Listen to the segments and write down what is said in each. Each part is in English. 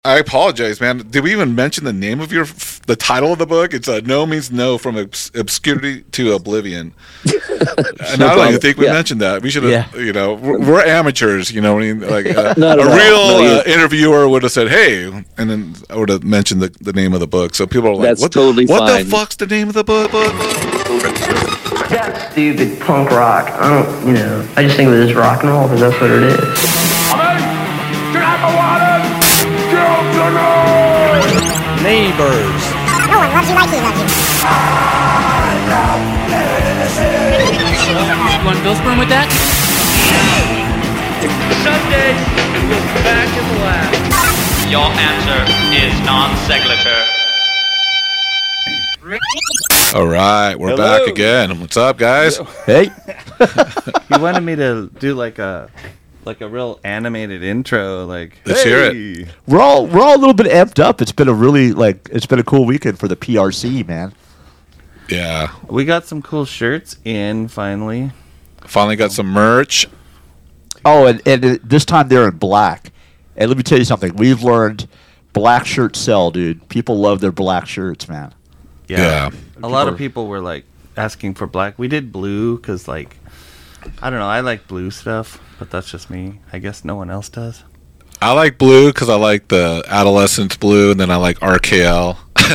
I apologize, man. Did we even mention the name of the title of the book? It's No Means No, From Obscurity to Oblivion. And I don't even think we mentioned that. We should have, we're amateurs, you know what I mean? Like a real interviewer would have said, hey, and then I would have mentioned the name of the book. So people are like, what the fuck's the name of the book? That stupid punk rock. I just think of it as rock and roll because that's what it is. Neighbors. No one loves you like he loves you. You want Bill Sperm with that? Sunday, we'll be back in the lab. Your answer is non-sequitur. All right, we're back again. What's up, guys? Hey. He wanted me to do like a real animated intro, let's hear it. We're all a little bit amped up. It's been a cool weekend for the PRC, man. Yeah. We got some cool shirts in finally. Finally got some merch. Oh, and this time they're in black. And let me tell you something. We've learned black shirts sell, dude. People love their black shirts, man. Yeah. A lot of people were asking for black. We did blue because I don't know. I like blue stuff, but that's just me. I guess no one else does. I like blue because I like the Adolescence blue, and then I like RKL.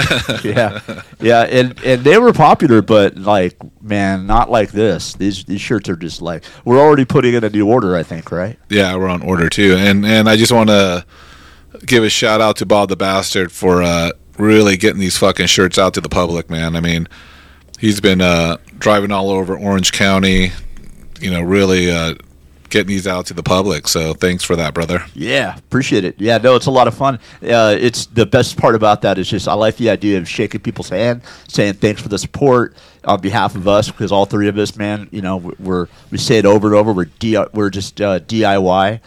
yeah, and they were popular, but man, not like this. These shirts are just we're already putting in a new order, I think, right? Yeah, we're on order too, and I just want to give a shout out to Bob the Bastard for really getting these fucking shirts out to the public, man. I mean, he's been driving all over Orange County. Really getting these out to the public. So thanks for that, brother. Yeah, appreciate it. Yeah, no, it's a lot of fun. It's the best part about that is just I like the idea of shaking people's hand, saying thanks for the support on behalf of us, because all three of us, man, we say it over and over. We're just DIY,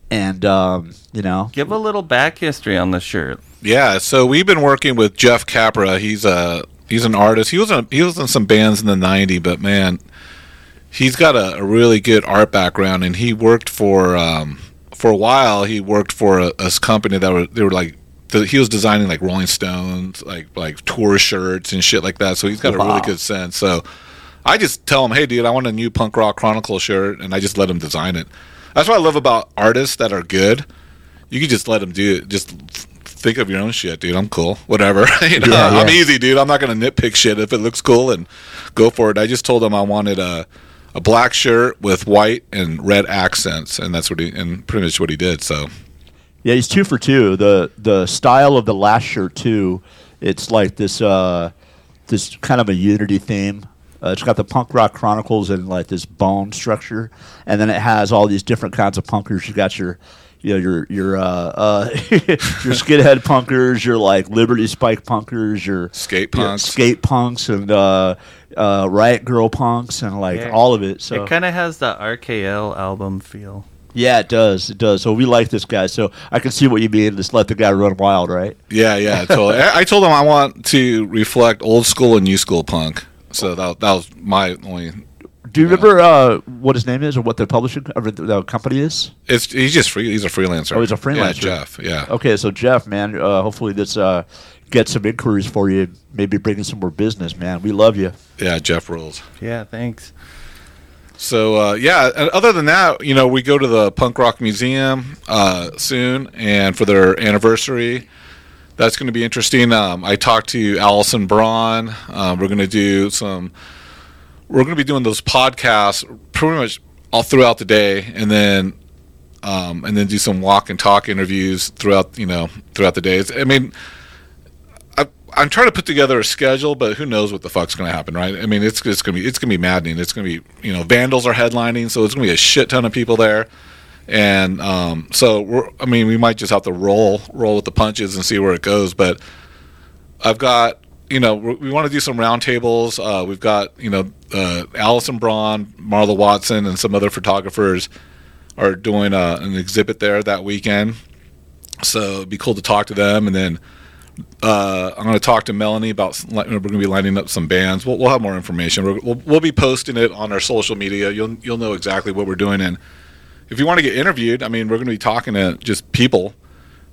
and give a little back history on the shirt. Yeah, so we've been working with Jeff Capra. He's an artist. He was in some bands in the '90s, but man, he's got a really good art background, and he worked for a while. He worked for a company he was designing Rolling Stones, like tour shirts and shit like that. So he's got a really good sense. So I just tell him, hey, dude, I want a new Punk Rock Chronicle shirt, and I just let him design it. That's what I love about artists that are good. You can just let them do it. Just think of your own shit, dude. I'm cool. Whatever. I'm easy, dude. I'm not going to nitpick shit. If it looks cool, and go for it. I just told him I wanted a black shirt with white and red accents, and that's pretty much what he did. So, yeah, he's 2 for 2. The style of the last shirt too. It's like this kind of a unity theme. It's got the Punk Rock Chronicles and this bone structure, and then it has all these different kinds of punkers. You got your your skinhead punkers, your Liberty Spike punkers, your skate punks, and riot girl punks, and all of it. So it kind of has the RKL album feel. Yeah, it does. It does. So we like this guy. So I can see what you mean. Just let the guy run wild, right? Yeah. Totally. I told him I want to reflect old school and new school punk. So that was my only. Do you remember what his name is or what the publishing or the company is? He's just free. He's a freelancer. Oh, he's a freelancer. Yeah, Jeff. Yeah. Okay, so Jeff, man, hopefully this gets some inquiries for you. Maybe bringing some more business, man. We love you. Yeah, Jeff rules. Yeah, thanks. So and other than that, we go to the Punk Rock Museum soon, and for their anniversary. That's going to be interesting. I talked to Allison Braun. We're going to be doing those podcasts pretty much all throughout the day, and then do some walk and talk interviews throughout the days. I mean, I'm trying to put together a schedule, but who knows what the fuck's going to happen, right? I mean, it's going to be maddening. It's going to be Vandals are headlining, so it's going to be a shit ton of people there. And we might just have to roll with the punches and see where it goes. But I've got, we want to do some roundtables. We've got, Allison Braun, Marla Watson, and some other photographers are doing an exhibit there that weekend. So it'd be cool to talk to them. And then I'm going to talk to Melanie about. We're going to be lining up some bands. We'll have more information. We'll be posting it on our social media. You'll know exactly what we're doing. And if you want to get interviewed, I mean, we're going to be talking to just people,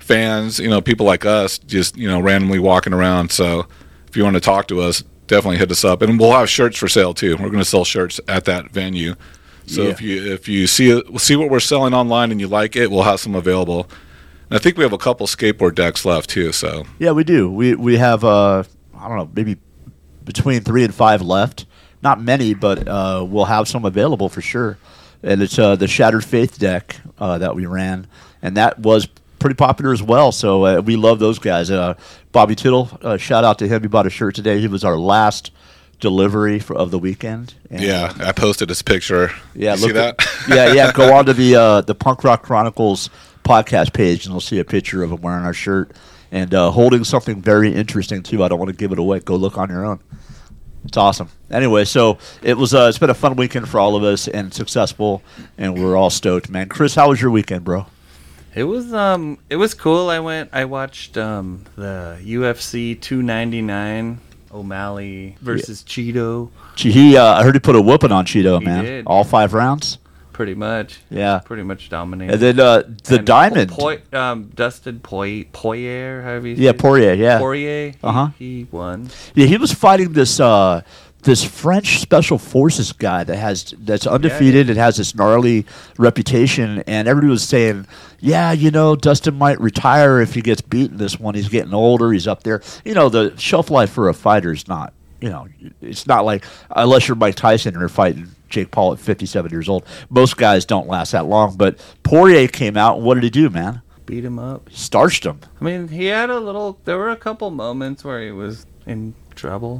fans, people like us, just randomly walking around. So if you want to talk to us, definitely hit us up, and we'll have shirts for sale too. We're going to sell shirts at that venue. So if you see what we're selling online and you like it, we'll have some available. And I think we have a couple skateboard decks left too. So yeah, we do. We have I don't know, maybe between 3 and 5 left. Not many, but we'll have some available for sure. And it's the Shattered Faith deck that we ran, and that was pretty popular as well. So we love those guys. Bobby Tittle, shout out to him. He bought a shirt today. He was our last delivery of the weekend. And, yeah, I posted his picture. Yeah, you see that? yeah. Go on to the Punk Rock Chronicles podcast page, and you'll see a picture of him wearing our shirt and holding something very interesting too. I don't want to give it away. Go look on your own. It's awesome. Anyway, so it's been a fun weekend for all of us and successful, and we're all stoked, man. Chris, how was your weekend, bro? It was cool. I watched the UFC 299 O'Malley versus Cheeto. I heard he put a whooping on Cheeto, man. Did. All 5 rounds. Pretty much. Yeah. Pretty much dominated. And then the Diamond. Dustin Poirier, however you say Yeah, it. Poirier, yeah. Poirier, Uh-huh. he won. Yeah, he was fighting this French special forces guy that's undefeated and has this gnarly reputation, and everybody was saying, yeah, Dustin might retire if he gets beaten this one. He's getting older. He's up there. The shelf life for a fighter is not, it's not like, unless you're Mike Tyson and you're fighting Jake Paul at 57 years old. Most guys don't last that long, but Poirier came out, and what did he do, man? Beat him up. Starched him. I mean, there were a couple moments where he was in trouble.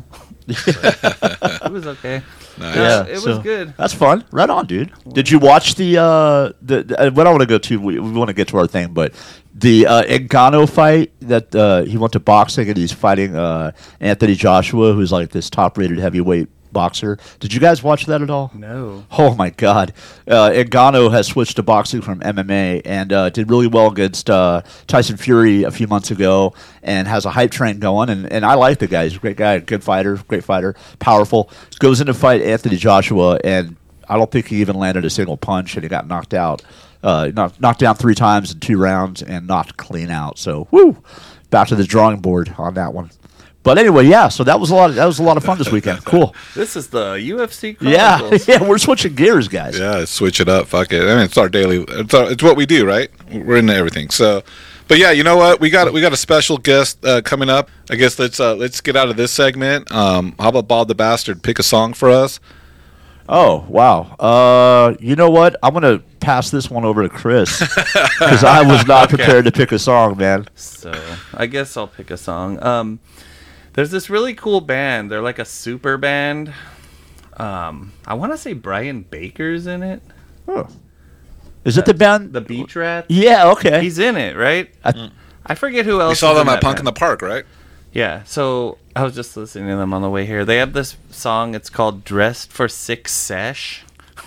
It was okay. Nice. Yeah, it was good. That's fun. Right on, dude. Did you watch the what I want to go to? We want to get to our thing, but the Ngannou fight that he went to boxing and he's fighting Anthony Joshua, who's like this top-rated heavyweight boxer. Did you guys watch that at all? No. Oh my God, Ngannou has switched to boxing from MMA and did really well against Tyson Fury a few months ago, and has a hype train going. And I like the guy. He's a great guy, great fighter, powerful. Goes in to fight Anthony Joshua, and I don't think he even landed a single punch, and he got knocked out, knocked down 3 times in 2 rounds, and knocked clean out. So back to the drawing board on that one. But anyway, yeah. So that was a lot of fun this weekend. Cool. This is the UFC Chronicles. Yeah. We're switching gears, guys. Yeah, switch it up. Fuck it. I mean, it's our daily. It's what we do, right? We're into everything. So, but yeah, you know what? We got a special guest coming up. I guess let's get out of this segment. How about Bob the Bastard pick a song for us? Oh wow. You know what? I'm gonna pass this one over to Chris because I was not prepared to pick a song, man. So I guess I'll pick a song. There's this really cool band. They're like a super band. I want to say Brian Baker's in it. Oh. Is it the band? The Beach Rats? Yeah, okay. He's in it, right? I forget who else. We saw is them in at that Punk band. in the Park, right? Yeah, so I was just listening to them on the way here. They have this song. It's called Dressed for Six Sesh.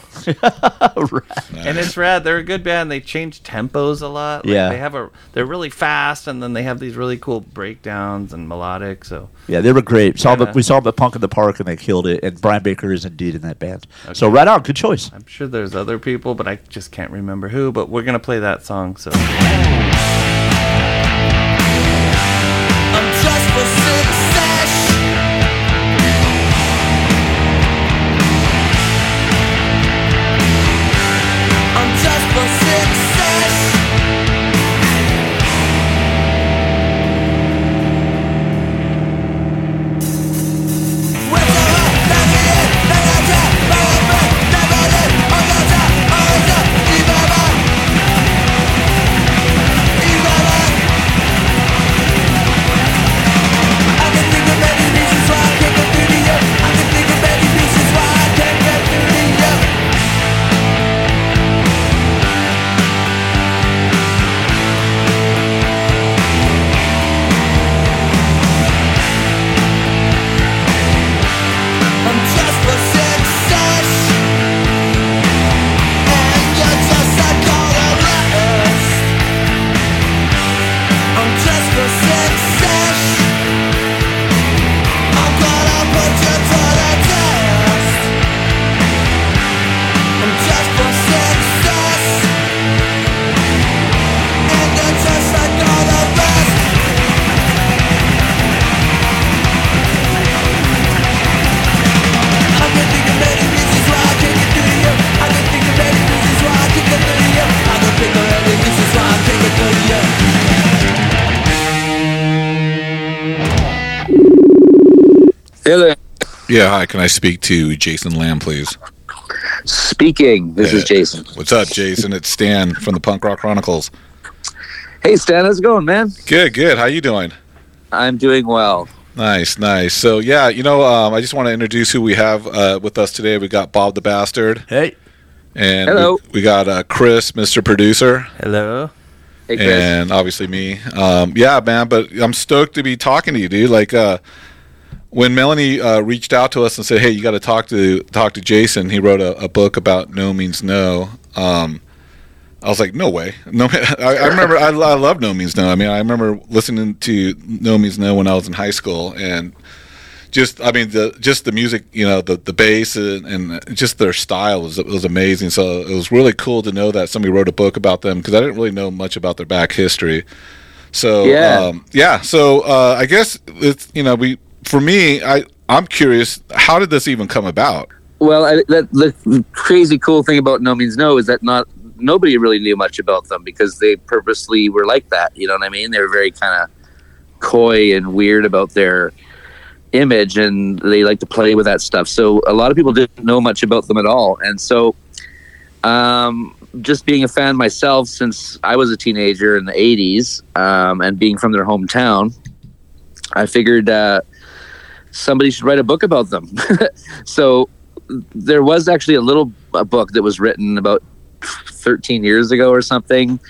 And it's rad. They're a good band. They change tempos a lot. Like Yeah. they're really fast, and then they have these really cool breakdowns and melodic. So Yeah, they were great. Yeah. We saw them at Punk in the Park, and they killed it. And Brian Baker is indeed in that band. So right on, good choice. I'm sure there's other people, but I just can't remember who. But we're gonna play that song. So Yeah, hi. Can I speak to Jason Lamb, please? Speaking. This is Jason. What's up, Jason? It's Stan from the Punk Rock Chronicles. Hey, Stan. How's it going, man? Good, good. How you doing? I'm doing well. Nice, nice. So, yeah, I just want to introduce who we have with us today. We got Bob the Bastard. Hey. And Hello. we got Chris, Mr. Producer. Hello. Hey, Chris. And obviously me. Yeah, man, but I'm stoked to be talking to you, dude. Like, when Melanie reached out to us and said, "Hey, you got to talk to Jason," he wrote a book about No Means No. I was like, "No way!" No, I remember. I love No Means No. I mean, I remember listening to No Means No when I was in high school, and the music, the bass and just their style was amazing. So it was really cool to know that somebody wrote a book about them, because I didn't really know much about their back history. So So I guess it's for me, I'm curious, how did this even come about? Well, the crazy cool thing about No Means No is that nobody really knew much about them, because they purposely were like that. You know what I mean? They were very kind of coy and weird about their image, and they like to play with that stuff. So a lot of people didn't know much about them at all. And so just being a fan myself since I was a teenager in the 80s, and being from their hometown, I figured somebody should write a book about them. So there was actually a book that was written about 13 years ago or something.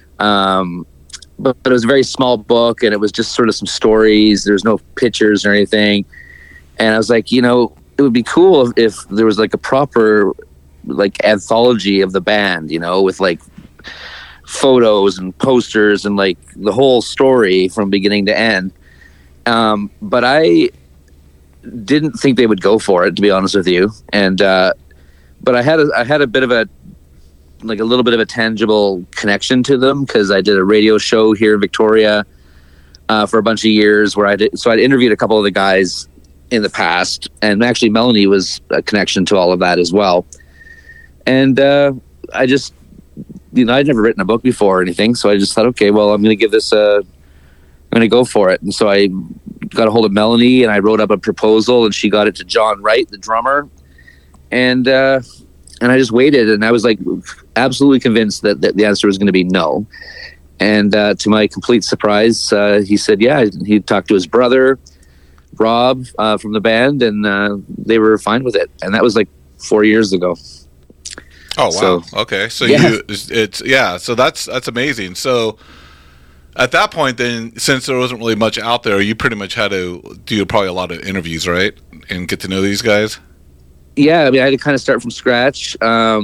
But it was a very small book, and it was just sort of some stories. There's no pictures or anything. And I was like, it would be cool if there was like a proper like anthology of the band, with like photos and posters and like the whole story from beginning to end. But I didn't think they would go for it, to be honest with you. And but I had a bit of a little bit of a tangible connection to them, because I did a radio show here in Victoria for a bunch of years where I'd interviewed a couple of the guys in the past, and actually Melanie was a connection to all of that as well. And I just, I'd never written a book before or anything, so I just thought, okay, well, I'm going to give this I'm going to go for it. And so I got a hold of Melanie, and I wrote up a proposal, and she got it to John Wright, the drummer. And I just waited, and I was like absolutely convinced that the answer was going to be no. And to my complete surprise, he said, yeah, he talked to his brother, Rob, from the band, and they were fine with it. And that was like 4 years ago. Oh, wow. So, okay. So yeah. So that's amazing. So at that point then, since there wasn't really much out there, you pretty much had to do probably a lot of interviews, right? And get to know these guys? Yeah, I mean, I had to kind of start from scratch.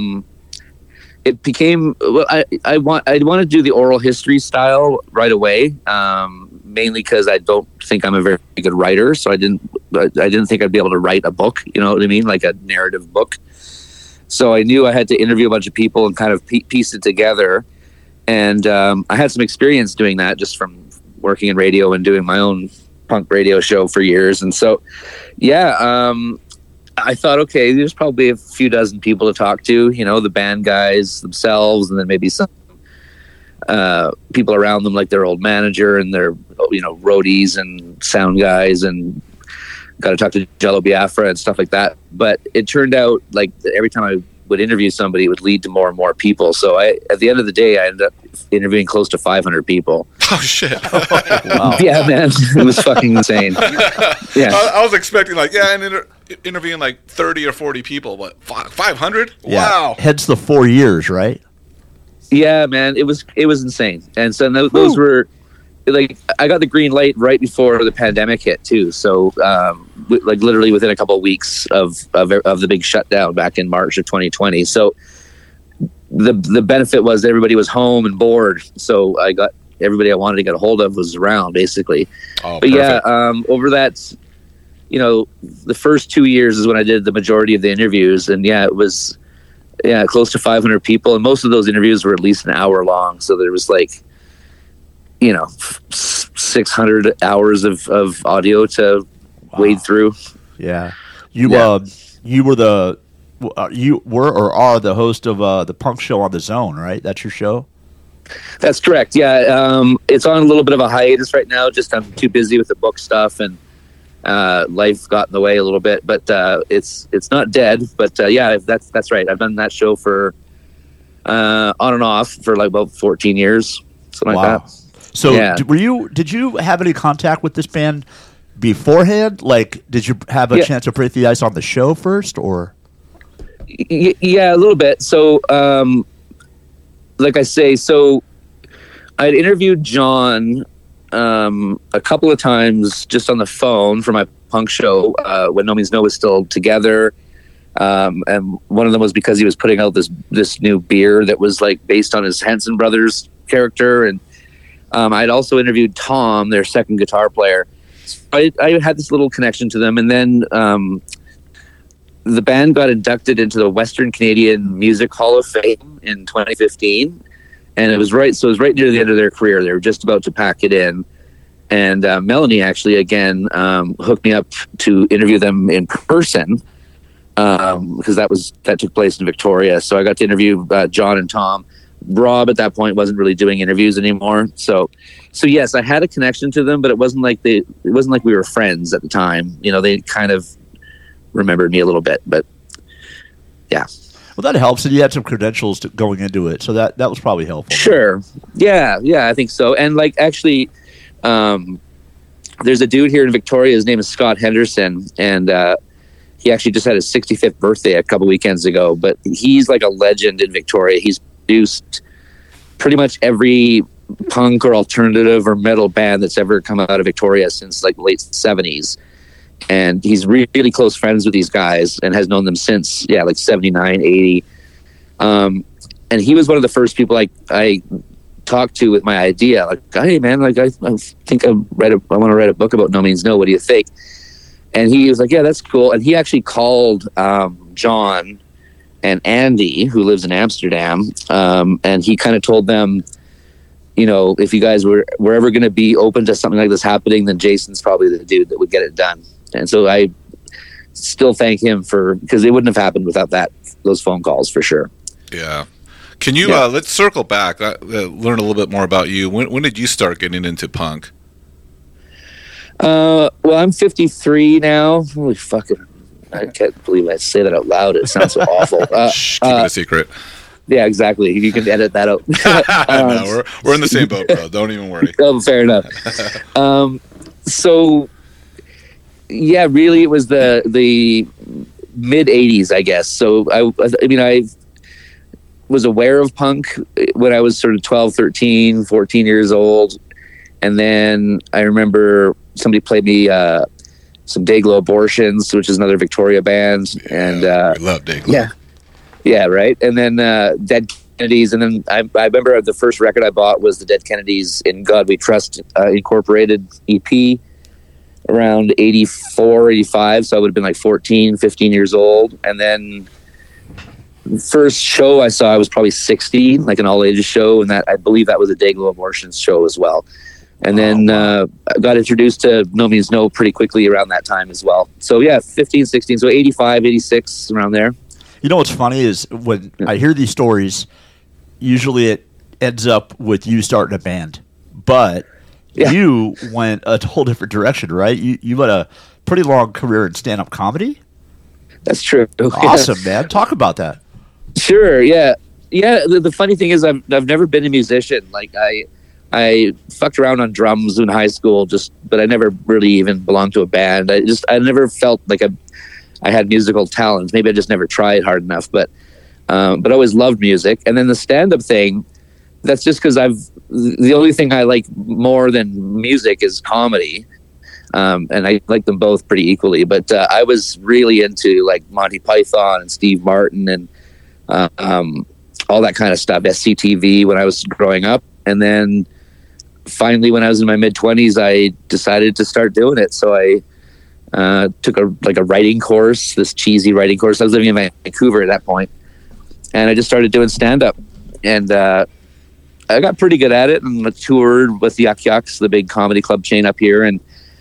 It became, well, I want to do the oral history style right away, mainly because I don't think I'm a very good writer, so I didn't think I'd be able to write a book, you know what I mean, like a narrative book. So I knew I had to interview a bunch of people and kind of piece it together. And I had some experience doing that just from working in radio and doing my own punk radio show for years. And so, yeah, I thought, okay, there's probably a few dozen people to talk to, the band guys themselves, and then maybe some people around them, like their old manager and their, roadies and sound guys, and got to talk to Jello Biafra and stuff like that. But it turned out like every time I would interview somebody, it would lead to more and more people. So at the end of the day, I ended up interviewing close to 500 people. Oh shit! Wow. Yeah, man, it was fucking insane. Yeah, I was expecting interviewing like 30 or 40 people, but 500? Yeah. Wow! Hence the 4 years, right? Yeah, man, it was insane. And so those were like, I got the green light right before the pandemic hit too. So like literally within a couple of weeks of the big shutdown back in March of 2020. So the benefit was everybody was home and bored. So I got everybody I wanted to get a hold of was around, basically. Oh, but perfect. yeah, over that, the first 2 years is when I did the majority of the interviews, and yeah, it was close to 500 people, and most of those interviews were at least an hour long. So there was like 600 hours of audio to wade through. Yeah. You were or are the host of the punk show on the Zone, right? That's your show? That's correct. Yeah. It's on a little bit of a hiatus right now. Just I'm too busy with the book stuff and life got in the way a little bit, but it's not dead. But yeah, that's right. I've done that show for on and off for like about 14 years, something like that. So Yeah. did you have any contact with this band beforehand? Like, did you have a Yeah. chance to break the ice on the show first, or? Yeah, a little bit. So, like I say, so I'd interviewed John a couple of times just on the phone for my punk show when No Means No was still together. And one of them was because he was putting out this new beer that was like based on his Henson Brothers character. And I'd also interviewed Tom, their second guitar player. I had this little connection to them. And then the band got inducted into the Western Canadian Music Hall of Fame in 2015. And it was right near the end of their career. They were just about to pack it in. And Melanie actually, again, hooked me up to interview them in person because that took place in Victoria. So I got to interview John and Tom. Rob at that point wasn't really doing interviews anymore. So yes, I had a connection to them, but it wasn't like we were friends at the time. You know, they kind of remembered me a little bit, but yeah. Well, that helps, and you had some credentials going into it, so that was probably helpful. Sure. Yeah, I think so. And like actually, there's a dude here in Victoria. His name is Scott Henderson, and he actually just had his 65th birthday a couple weekends ago. But he's like a legend in Victoria. He's produced pretty much every punk or alternative or metal band that's ever come out of Victoria since like late 70s. And he's really close friends with these guys and has known them since, like 79, 80. And he was one of the first people I talked to with my idea. Like, hey man, like I think I want to write a book about No Means No. What do you think? And he was like, yeah, that's cool. And he actually called John and Andy, who lives in Amsterdam. And he kind of told them, you know, if you guys were ever going to be open to something like this happening, then Jason's probably the dude that would get it done. And so I still thank him because it wouldn't have happened without those phone calls for sure. Yeah. Can you let's circle back, learn a little bit more about you. When did you start getting into punk? Well, I'm 53 now. Holy fucking! I can't believe I say that out loud. It sounds so awful. Shh, keep it a secret. Yeah, exactly. You can edit that out. No, we're in the same boat, bro. Don't even worry. Oh, fair enough. So, yeah, really, it was the mid 80s, I guess. So I mean, I was aware of punk when I was sort of 12, 13, 14 years old. And then I remember somebody played me some Dayglow Abortions, which is another Victoria band. Yeah, and we love Dayglow. Yeah, right. And then Dead Kennedys. And then I remember the first record I bought was the Dead Kennedys In God We Trust Incorporated EP around 84, 85. So I would have been like 14, 15 years old. And then the first show I saw, I was probably 60, like an all-ages show. And I believe that was a Dayglow Abortions show as well. And then I got introduced to No Means No pretty quickly around that time as well. So yeah, 15, 16, so 85, 86, around there. You know what's funny is when I hear these stories, usually it ends up with you starting a band. But you went a whole different direction, right? You had a pretty long career in stand-up comedy? That's true. Awesome, man. Talk about that. Sure, yeah. Yeah, the funny thing is I've never been a musician. Like I fucked around on drums in high school, but I never really even belonged to a band. I never felt like I had musical talent. Maybe I just never tried hard enough, but I always loved music. And then the stand-up thing, that's just because the only thing I like more than music is comedy. And I like them both pretty equally, but I was really into like Monty Python and Steve Martin and all that kind of stuff, SCTV when I was growing up. And then finally, when I was in my mid-20s, I decided to start doing it. So I took a writing course, this cheesy writing course. I was living in Vancouver at that point, and I just started doing stand-up. And I got pretty good at it, and I toured with Yuck Yucks, the big comedy club chain up here, and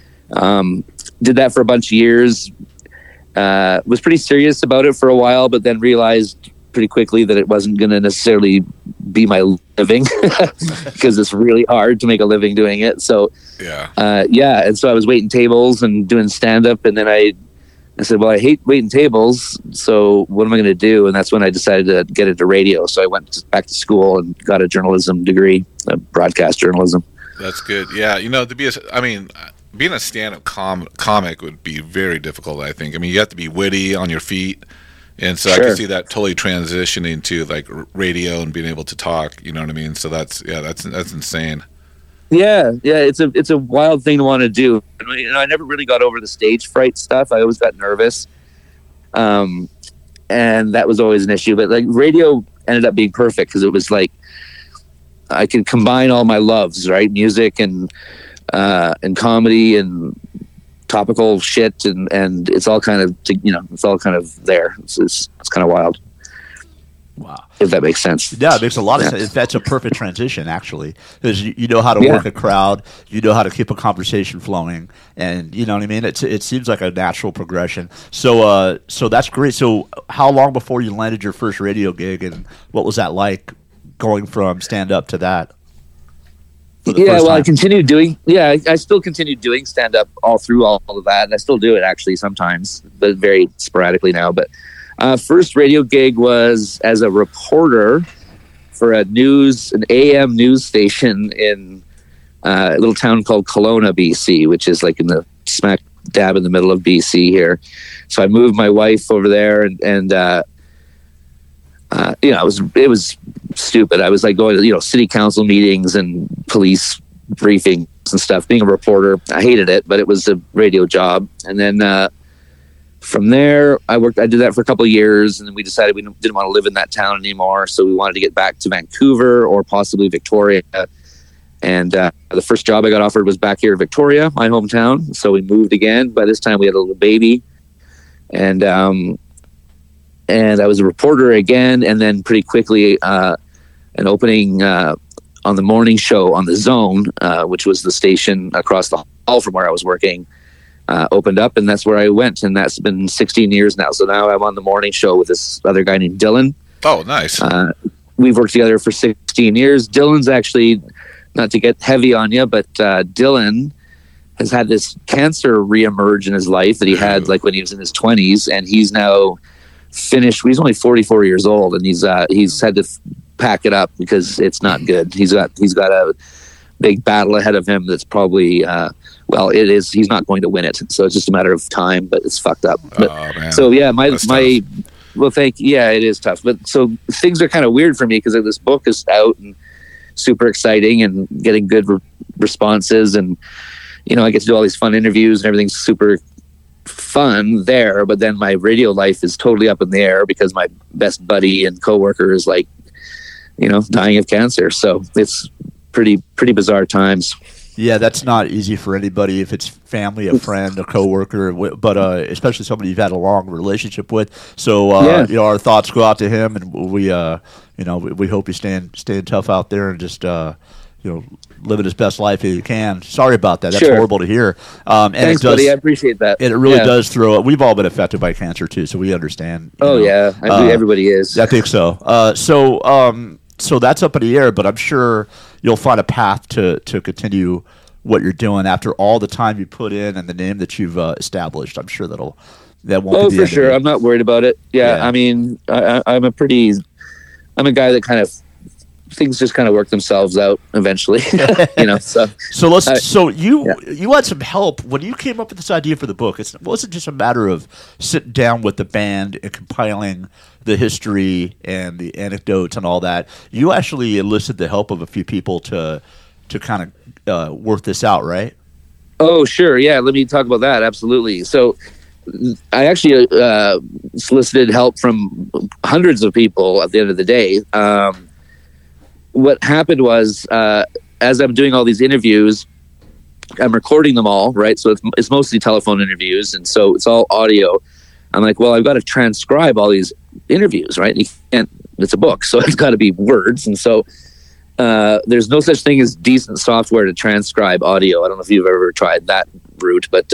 did that for a bunch of years. Was pretty serious about it for a while, but then realized pretty quickly that it wasn't going to necessarily be my living because it's really hard to make a living doing it. So Yeah. And so I was waiting tables and doing stand up, and then I said, well, I hate waiting tables, so what am I going to do? And that's when I decided to get into radio. So I went back to school and got a journalism degree, broadcast journalism. That's good. Yeah, being a stand-up comic would be very difficult, I think. I mean, you have to be witty, on your feet, and so I can see that totally transitioning to like radio and being able to talk. You know what I mean? So that's insane. Yeah, it's a wild thing to want to do. I never really got over the stage fright stuff. I always got nervous, and that was always an issue. But like radio ended up being perfect because it was like I could combine all my loves, right? Music and comedy and topical shit, and it's all kind of it's all kind of there. It's kind of wild. Wow. If that makes sense. Yeah, it makes a lot of sense. That's a perfect transition, actually, because you know how to work a crowd, you know how to keep a conversation flowing, and you know what I mean. It seems like a natural progression. So that's great. So how long before you landed your first radio gig, and what was that like, going from stand up to that? I continued doing. I still continued doing stand up all through all of that, and I still do it actually sometimes, but very sporadically now. But first radio gig was as a reporter for an AM news station in a little town called Kelowna, BC, which is like in the smack dab in the middle of BC here. So I moved my wife over there, and it was stupid. I was like going to city council meetings and police briefings and stuff. Being a reporter, I hated it, but it was a radio job. And then from there, I did that for a couple of years, and then we decided we didn't want to live in that town anymore, so we wanted to get back to Vancouver or possibly Victoria. And the first job I got offered was back here in Victoria, my hometown. So we moved again. By this time, we had a little baby, and I was a reporter again, and then pretty quickly an opening on the morning show on The Zone, which was the station across the hall from where I was working, opened up, and that's where I went, and that's been 16 years now. So now I'm on the morning show with this other guy named Dylan. Oh, nice. We've worked together for 16 years. Dylan's actually, not to get heavy on you, but Dylan has had this cancer reemerge in his life that he had like when he was in his 20s, and he's now finished. He's only 44 years old, and he's had to pack it up because it's not good. He's got a big battle ahead of him that's probably it is. He's not going to win it, so it's just a matter of time. But it's fucked up. But, man. So yeah, it is tough. But so things are kind of weird for me because this book is out and super exciting and getting good responses, and I get to do all these fun interviews and everything's super fun there. But then my radio life is totally up in the air because my best buddy and coworker is like, dying of cancer. So it's pretty bizarre times. Yeah, that's not easy for anybody, if it's family, a friend, a coworker, but especially somebody you've had a long relationship with. So, our thoughts go out to him, and we hope he's staying tough out there and just, living his best life as he can. Sorry about that. That's horrible to hear. Thanks, buddy. I appreciate that. And it really does throw. We've all been affected by cancer too, so we understand. Yeah, I believe everybody is. I think so. So that's up in the air, but I'm sure you'll find a path to continue what you're doing after all the time you put in and the name that you've established. I'm sure that won't be the for sure. I'm not worried about it. Yeah. I mean, I'm a guy that kind of things just kind of work themselves out eventually, So you had some help when you came up with this idea for the book. It wasn't just a matter of sitting down with the band and compiling the history and the anecdotes and all that. You actually enlisted the help of a few people to kind of work this out, right? Oh, sure. Yeah. Let me talk about that. Absolutely. So I actually solicited help from hundreds of people at the end of the day. What happened was, as I'm doing all these interviews, I'm recording them all, right? So it's mostly telephone interviews, and so it's all audio. I'm like, well, I've got to transcribe all these interviews, right? You can't. It's a book, so it's got to be words, and so there's no such thing as decent software to transcribe audio. I don't know if you've ever tried that route, but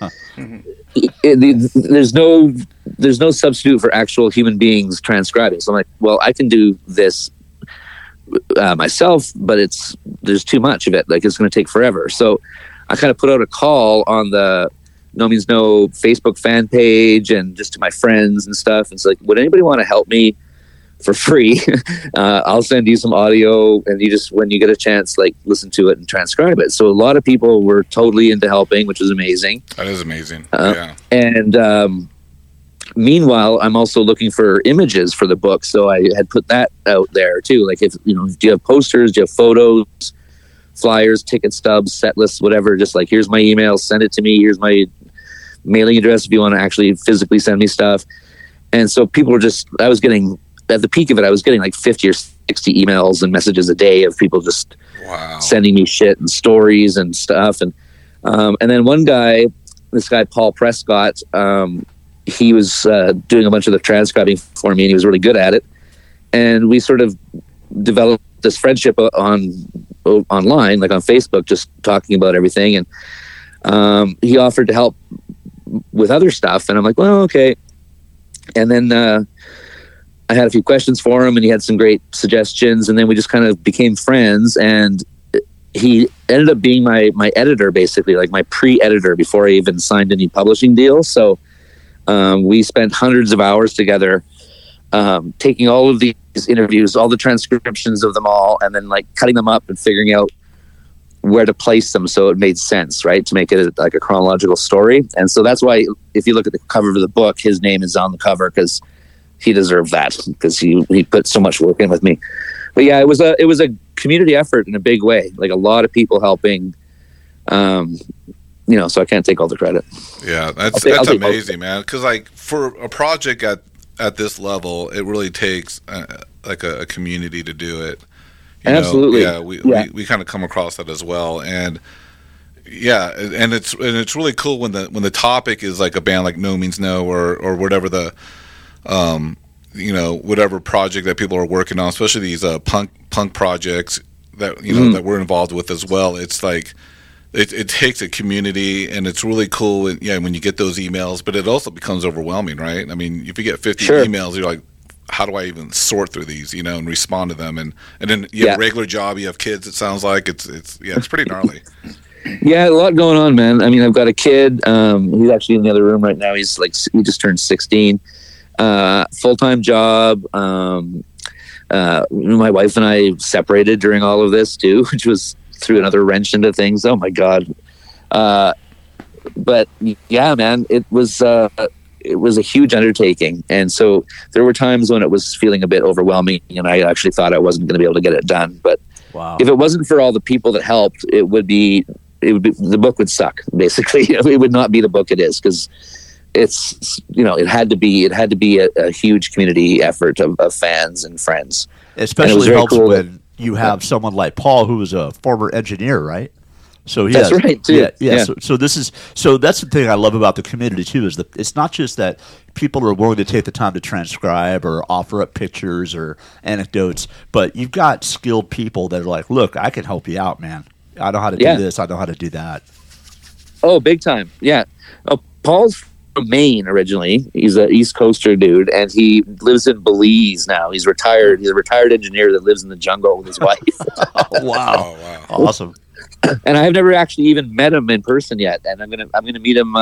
there's no substitute for actual human beings transcribing. So I'm like, well, I can do this myself, but there's too much of it. Like, it's going to take forever. So I kind of put out a call on the No Means No Facebook fan page and just to my friends and stuff. It's like, would anybody want to help me for free? I'll send you some audio, and you just, when you get a chance, like, listen to it and transcribe it. So a lot of people were totally into helping, which was amazing. That is amazing. Yeah. And meanwhile, I'm also looking for images for the book. So I had put that out there too. Like, if do you have posters, do you have photos, flyers, ticket stubs, set lists, whatever, just like, here's my email, send it to me. Here's my mailing address if you want to actually physically send me stuff. And so people were just, I was getting, at the peak of it, I was getting like 50 or 60 emails and messages a day of people just sending me shit and stories and stuff. And then one guy, this guy, Paul Prescott, he was doing a bunch of the transcribing for me, and he was really good at it. And we sort of developed this friendship online, like on Facebook, just talking about everything. And he offered to help with other stuff, and I'm like, well, okay. And then I had a few questions for him, and he had some great suggestions, and then we just kind of became friends. And he ended up being my editor, basically, like my pre-editor before I even signed any publishing deal. So we spent hundreds of hours together, taking all of these interviews, all the transcriptions of them all, and then like cutting them up and figuring out where to place them so it made sense, right, to make it like a chronological story. And so that's why, if you look at the cover of the book, his name is on the cover, because he deserved that, because he put so much work in with me. But yeah, it was a community effort in a big way, like a lot of people helping. So I can't take all the credit. Yeah, that's amazing, man. Because like for a project at this level, it really takes like a community to do it. Absolutely. We kind of come across that as well, and and it's really cool when the topic is like a band like No Means No or whatever the whatever project that people are working on, especially these punk projects that that we're involved with as well. It's like it takes a community, and it's really cool when you get those emails, but it also becomes overwhelming, right? I mean, if you get 50 emails, you're like, how do I even sort through these, and respond to them? And then you have a regular job, you have kids, it sounds like. It's pretty gnarly. Yeah, a lot going on, man. I mean, I've got a kid. He's actually in the other room right now. He just turned 16. Full-time job. My wife and I separated during all of this too, which was threw another wrench into things. Oh my God. But yeah, man, it was a huge undertaking. And so there were times when it was feeling a bit overwhelming, and I actually thought I wasn't going to be able to get it done. But if it wasn't for all the people that helped, it would be the book would suck, basically. It would not be the book it is, because it's, it had to be a huge community effort of fans and friends. Especially helps when you have someone like Paul, who was a former engineer, right? So that's right too. Yeah. So that's the thing I love about the community too, is that it's not just that people are willing to take the time to transcribe or offer up pictures or anecdotes, but you've got skilled people that are like, look, I can help you out, man. I know how to do this. I know how to do that. Oh, big time. Yeah. Paul's from Maine originally. He's an East Coaster dude, and he lives in Belize now. He's retired. He's a retired engineer that lives in the jungle with his wife. Wow. Awesome. And I have never actually even met him in person yet, and I'm gonna meet him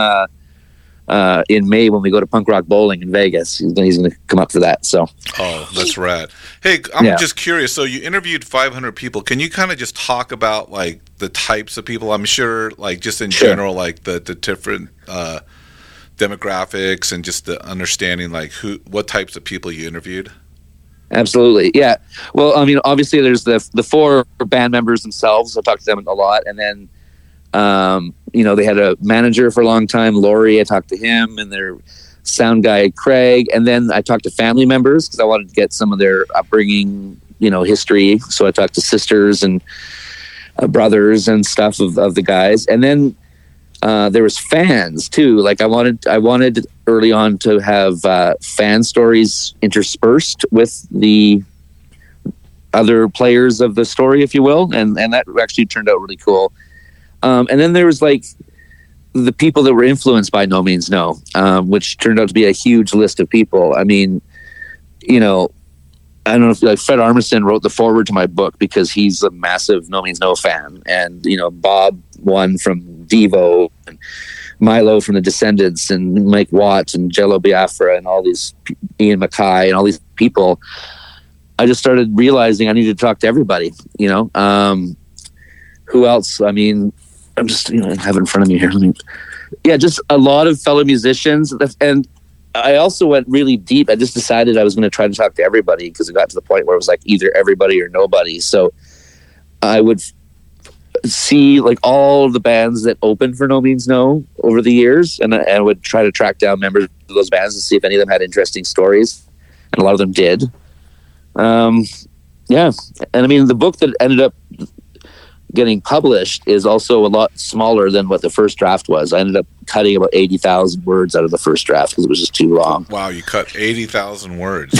in May when we go to Punk Rock Bowling in Vegas. He's gonna come up for that. So. Oh, that's rad. Hey, I'm just curious. So you interviewed 500 people. Can you kind of just talk about like the types of people? I'm sure, like just in general, like the different demographics and just the understanding, like what types of people you interviewed. Absolutely. Yeah. Well, I mean, obviously there's the four band members themselves. I talked to them a lot. And then, they had a manager for a long time, Lori. I talked to him, and their sound guy, Craig. And then I talked to family members because I wanted to get some of their upbringing, history. So I talked to sisters and brothers and stuff of the guys. And then there was fans too. Like I wanted early on to have fan stories interspersed with the other players of the story, if you will, and that actually turned out really cool. And then there was like the people that were influenced by No Means No, which turned out to be a huge list of people. I mean, I don't know if like Fred Armisen wrote the foreword to my book because he's a massive No Means No fan, and Bob One from Devo, and Milo from the Descendants, and Mike Watts and Jello Biafra, and all these Ian Mackay and all these people. I just started realizing I needed to talk to everybody. Who else? I mean, I'm just I have it in front of me here. Just a lot of fellow musicians, and I also went really deep. I just decided I was going to try to talk to everybody because it got to the point where it was like either everybody or nobody. So I would see like all the bands that opened for No Means No over the years, and I would try to track down members of those bands and see if any of them had interesting stories, and a lot of them did. And I mean, the book that ended up getting published is also a lot smaller than what the first draft was. I ended up cutting about 80,000 words out of the first draft because it was just too long. Wow, you cut 80,000 words.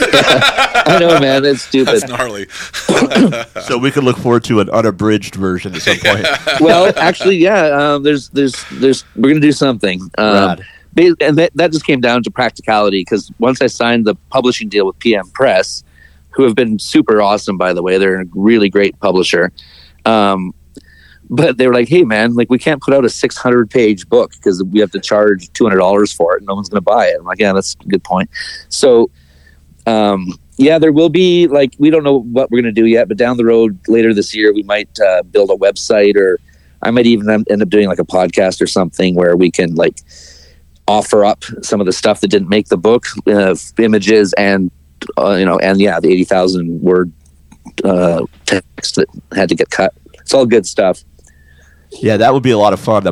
I know, man. It's stupid. That's gnarly. So we can look forward to an unabridged version at some point. Well, actually, there's we're gonna do something. Rad. And that just came down to practicality because once I signed the publishing deal with PM Press, who have been super awesome, by the way, they're a really great publisher. But they were like, hey man, like we can't put out a 600-page book because we have to charge $200 for it and no one's going to buy it. I'm like, yeah, that's a good point. So, there will be like, we don't know what we're going to do yet, but down the road later this year, we might build a website, or I might even end up doing like a podcast or something where we can like offer up some of the stuff that didn't make the book, images and the 80,000 word text that had to get cut. It's all good stuff. Yeah, that would be a lot of fun. A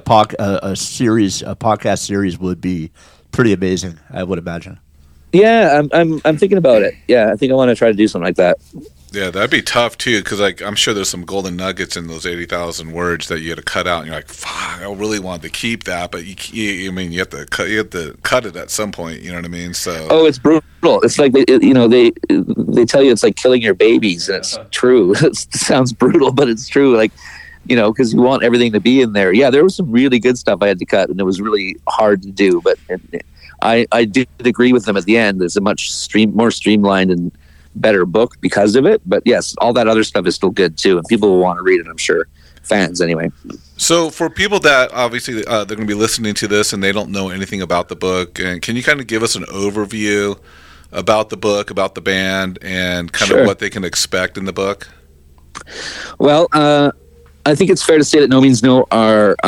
podcast series would be pretty amazing, I would imagine. Yeah, I'm thinking about it. Yeah, I think I want to try to do something like that. Yeah, that'd be tough too, because like I'm sure there's some golden nuggets in those 80,000 words that you had to cut out, and you're like, "Fuck, I really wanted to keep that," but you have to cut it at some point. You know what I mean? So it's brutal. It's like they tell you it's like killing your babies, and it's true. It sounds brutal, but it's true. Like because you want everything to be in there. Yeah, there was some really good stuff I had to cut, and it was really hard to do. But I did agree with them at the end. It's a much more streamlined and better book because of it. But yes, all that other stuff is still good too, and people will want to read it, I'm sure. Fans anyway. So for people that obviously they're going to be listening to this and they don't know anything about the book, and can you kind of give us an overview about the book, about the band, and kind of what they can expect in the book? Well, I think it's fair to say that No Means No were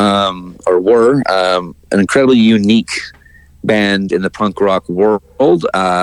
an incredibly unique band in the punk rock world.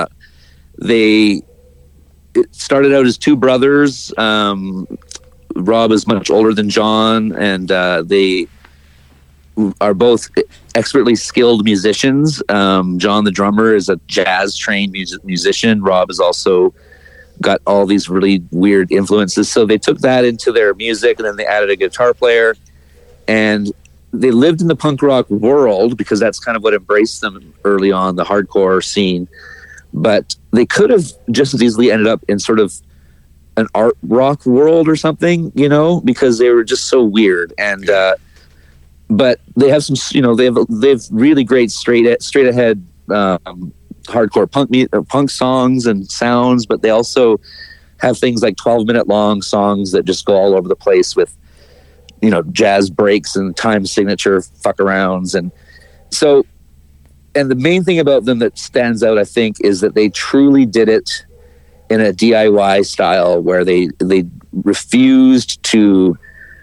It started out as two brothers. Rob is much older than John, and they are both expertly skilled musicians. John, the drummer, is a jazz-trained musician. Rob has also got all these really weird influences. So they took that into their music, and then they added a guitar player. And they lived in the punk rock world because that's kind of what embraced them early on, the hardcore scene. But they could have just as easily ended up in sort of an art rock world or something, because they were just so weird. And but they have some, they have really great straight ahead hardcore punk songs and sounds. But they also have things like 12-minute long songs that just go all over the place with jazz breaks and time signature fuck arounds. And so. And the main thing about them that stands out, I think, is that they truly did it in a DIY style where they refused to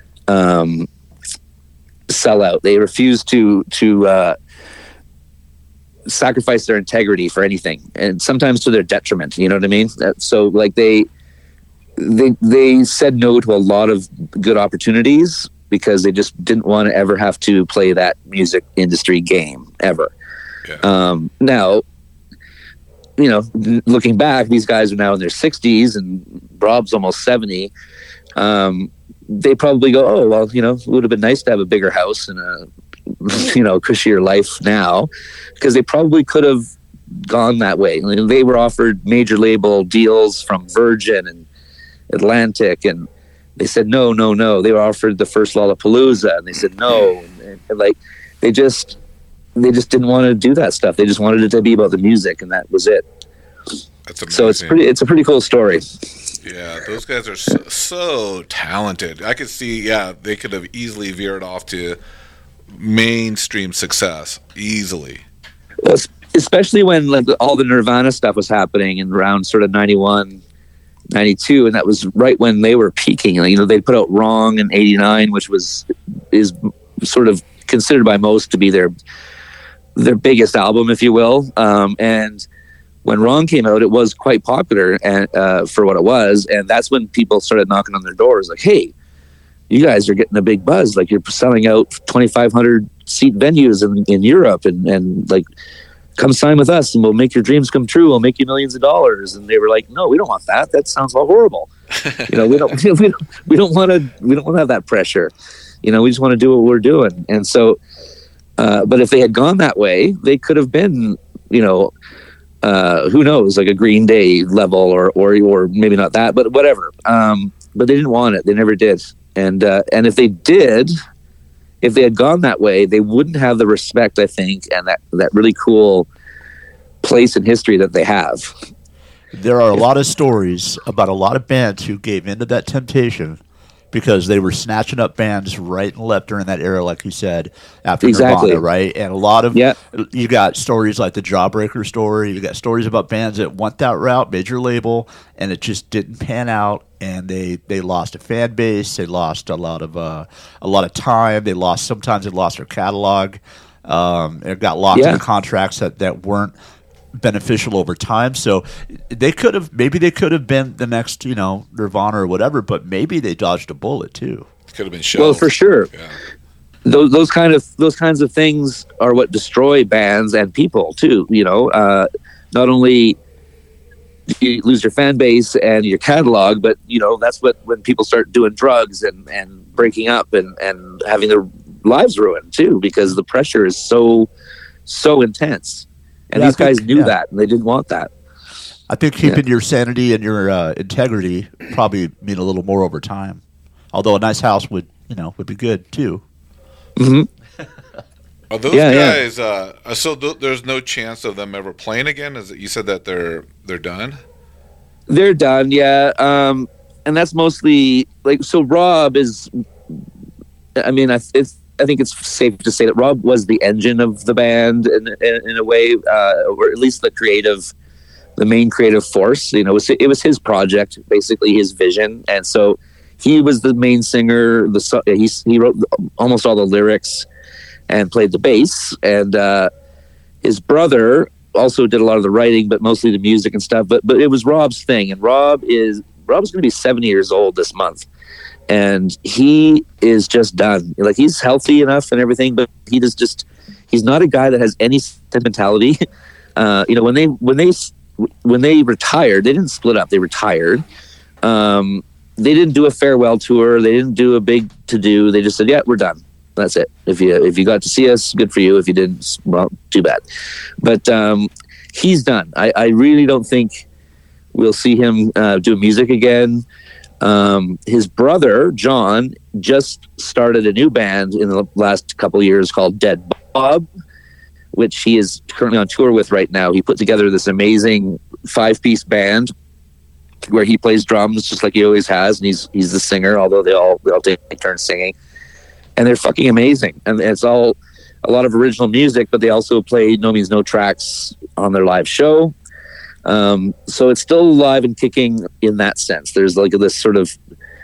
sell out. They refused to sacrifice their integrity for anything, and sometimes to their detriment. You know what I mean? So, like they said no to a lot of good opportunities because they just didn't want to ever have to play that music industry game ever. Yeah. Now, looking back, these guys are now in their 60s and Rob's almost 70. They probably go, oh, well, it would have been nice to have a bigger house and a, cushier life now, because they probably could have gone that way. They were offered major label deals from Virgin and Atlantic, and they said, no. They were offered the first Lollapalooza, and they said no. And they just didn't want to do that stuff. They just wanted it to be about the music, and that was it. That's amazing. So it's a pretty cool story. Yeah, those guys are so talented. I could see, they could have easily veered off to mainstream success easily. Well, especially when like all the Nirvana stuff was happening in around sort of 91, 92, and that was right when they were peaking. You know, they put out Wrong in 89, which is sort of considered by most to be their biggest album, if you will. And when Wrong came out, it was quite popular and for what it was, and that's when people started knocking on their doors, like, "Hey, you guys are getting a big buzz. Like, you're selling out 2,500 seat venues in Europe, and like, come sign with us, and we'll make your dreams come true. We'll make you millions of dollars." And they were like, "No, we don't want that. That sounds all horrible. You know, we don't want to have that pressure. You know, we just want to do what we're doing." And so, but if they had gone that way, they could have been, you know, who knows, like a Green Day level, or maybe not that, but whatever. But they didn't want it. They never did. And if they did, if they had gone that way, they wouldn't have the respect, I think, and that really cool place in history that they have. There are a lot of stories about a lot of bands who gave into that temptation because they were snatching up bands right and left during that era, like you said, after Nirvana, right? And a lot of, you got stories like the Jawbreaker story. You got stories about bands that went that route, major label, and it just didn't pan out. And they lost a fan base. They lost a lot of time. Sometimes they lost their catalog. It got locked into contracts that weren't beneficial over time. So they could have been the next, you know, Nirvana or whatever, but maybe they dodged a bullet too. Could have been shelved. Well, for sure. Yeah. Those kinds of things are what destroy bands and people too. You know, not only do you lose your fan base and your catalog, but you know, that's when people start doing drugs and breaking up and having their lives ruined too, because the pressure is so intense. And these guys knew that, and they didn't want that. I think keeping your sanity and your integrity probably mean a little more over time. Although a nice house would be good too. Mm-hmm. Are those guys? So there's no chance of them ever playing again? Is it, you said that they're done? They're done, yeah. And that's mostly like, so. Rob is. I mean, I think it's safe to say that Rob was the engine of the band in a way, or at least the main creative force. You know, it was his project, basically his vision, and so he was the main singer. He wrote almost all the lyrics and played the bass. And his brother also did a lot of the writing, but mostly the music and stuff. But it was Rob's thing, and Rob's going to be 70 years old this month. And he is just done. Like, he's healthy enough and everything, but he's not a guy that has any sentimentality. You know, when they retired, they didn't split up. They retired. They didn't do a farewell tour. They didn't do a big to-do. They just said, "Yeah, we're done. That's it. If you got to see us, good for you. If you didn't, well, too bad." But he's done. I really don't think we'll see him do music again. His brother, John, just started a new band in the last couple of years called Dead Bob, which he is currently on tour with right now. He put together this amazing 5-piece band where he plays drums just like he always has, and he's the singer, although they all take turns singing. And they're fucking amazing. And it's all a lot of original music, but they also play No Means No tracks on their live show. So it's still alive and kicking in that sense. There's like this sort of